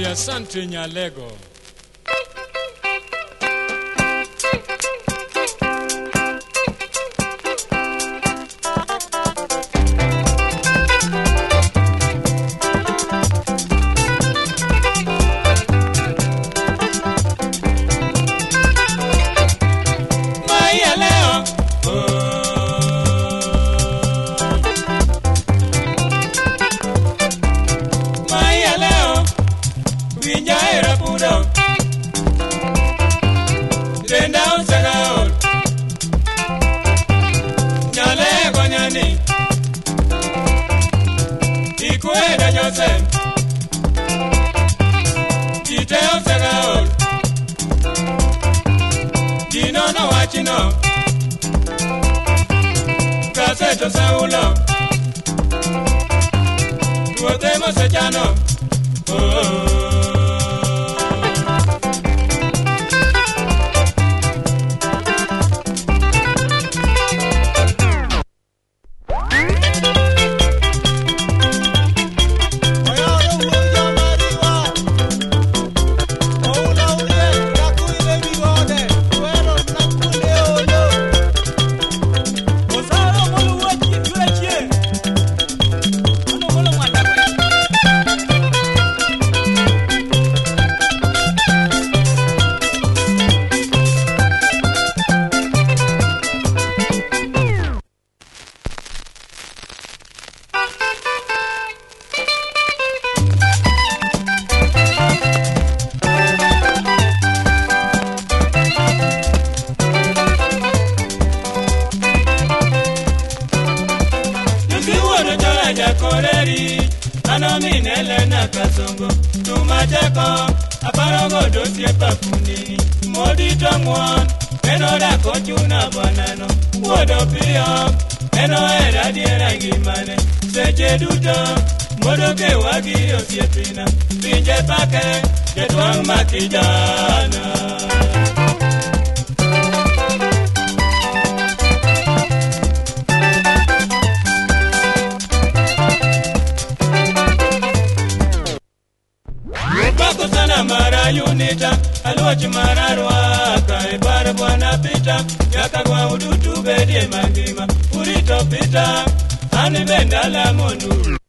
Asante Nyalego. Caseto Saulo, Tuotemo Sechano, Elena Kasongo, Tumajako, Aparogo dosie papuni, Modi Tongwan, Enoda Kochuna Banano, Wodopio, Eno Era Diera Gimane, Seche Duto, Modoke Wagi Osiepina, Pinje Pake, Jetwang Makijana. Mara unita, alwachi mara ruaka, ebara bwana pita, yaka kwa udutu bedie mangima, urito pita, ani benda la monu.